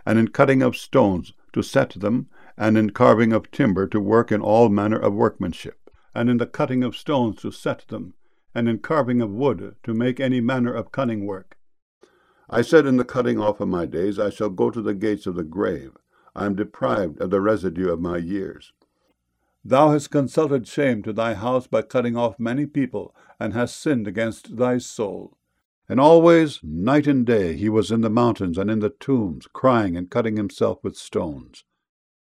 and in cutting of stones to set them, and in carving of timber to work in all manner of workmanship, and in the cutting of stones to set them, and in carving of wood to make any manner of cunning work. I said in the cutting off of my days, I shall go to the gates of the grave. I am deprived of the residue of my years. Thou hast consulted shame to thy house by cutting off many people, and hast sinned against thy soul. And always, night and day, he was in the mountains and in the tombs, crying and cutting himself with stones.